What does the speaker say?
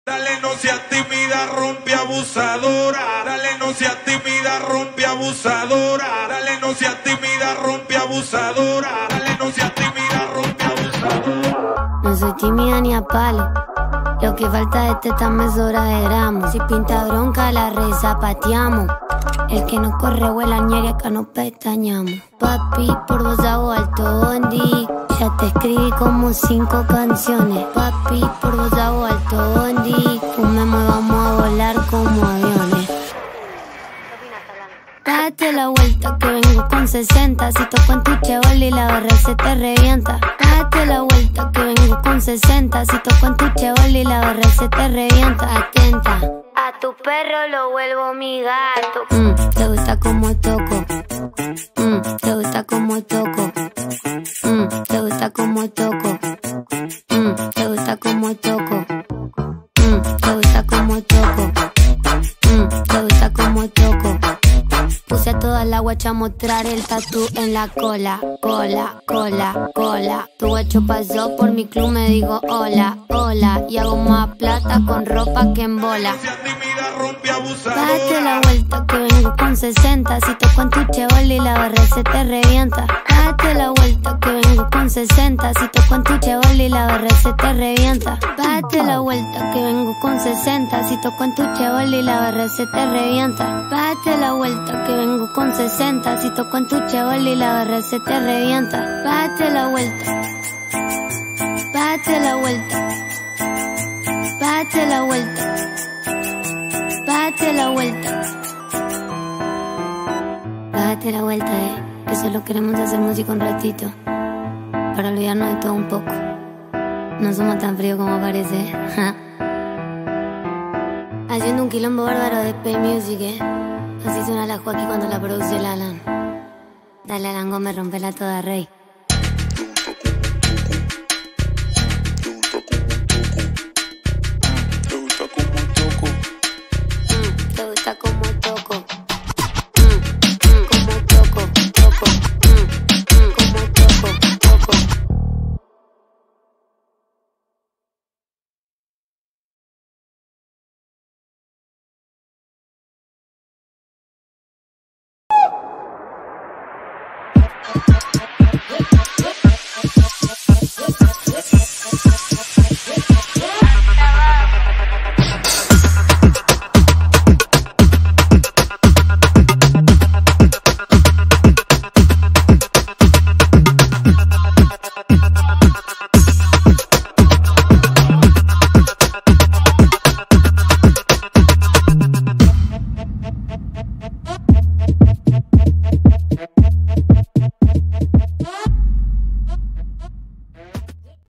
Dale, no seas tímida, rompe abusadora. Dale, no seas tímida, rompe abusadora. Dale, no seas tímida, rompe abusadora. Dale, no seas tímida, rompe abusadora. No soy tímida ni a palo. Lo que falta de teta me sobra de gramos. Si pinta bronca, la rezapateamos. El que no corre vuela, ñeri, acá no pestañamos. Papi, por vos hago alto bondi. Ya te escribí como 5 canciones. Papi, por vos hago alto bondi. Fumemos y vamos a volar como aviones. Date la vuelta que vengo con 60. Si toco en tu chevol y la barra se te revienta. Date la vuelta que vengo con 60. Si toco en tu chevol y la barra se te revienta. Atenta, a tu perro lo vuelvo mi gato. Te gusta como toco. Te gusta como toco. Te gusta como toco. Te gusta como toco. Te gusta como toco. Te gusta como toco. Puse a toda la guacha a mostrar el tatú en la cola. Cola, cola, cola. Tu guacho pasó por mi club, me digo hola, hola. Y hago más plata con ropa que en bola. Date la vuelta que vengo con 60. Si toco en tu chevol y la barra se te revienta. Date la vuelta que vengo con 60. Si toco en tu chevol y la barra se te revienta. Date la vuelta que vengo con 60. Si toco en tu chevol y la barra se te revienta. Date la vuelta que vengo con 60. Si toco en tu chevol y la barra se te revienta. Date la vuelta. Date la vuelta. Date la vuelta. Date la vuelta. Date la vuelta, que solo queremos hacer música un ratito, para olvidarnos de todo un poco. No somos tan fríos como parece. Haciendo un quilombo bárbaro de Pay Music, Así suena la Joaquín cuando la produce el Alan. Dale, Alan Gómez, rompela toda, rey.